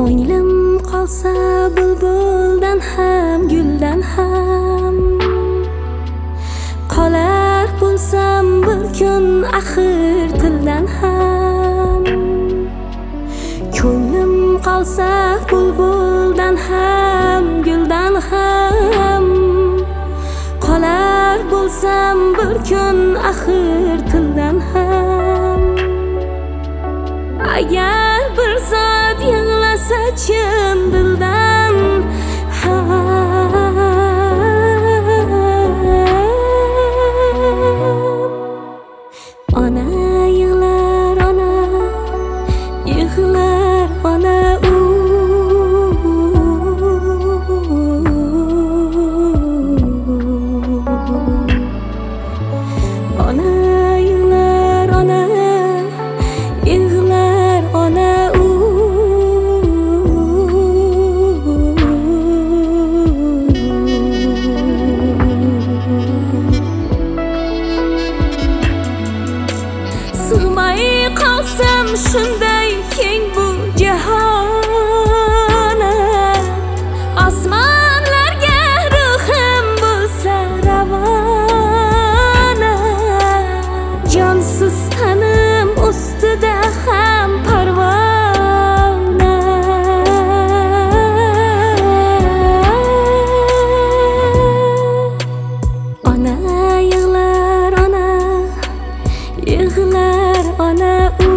Ko'nglim qolsa bulbuldan ham, guldan ham qolar bo'lsam bir kun axir tildan ham. Ko'nglim qolsa bulbuldan ham, guldan ham qolar bo'lsam bir kun axir tildan ham. Agar bir zot yig'lasa chin dildan ona yig'lar, ona yig'lar, ona ona yig'lar, ona yig'lar, ona sig'may qolsam shunday keng bu jahona, osmonlarga ruhim bo'lsa ravona, jonsiz tanim ustida ham parvona. Ona yig'lar, ona yig'lar, ona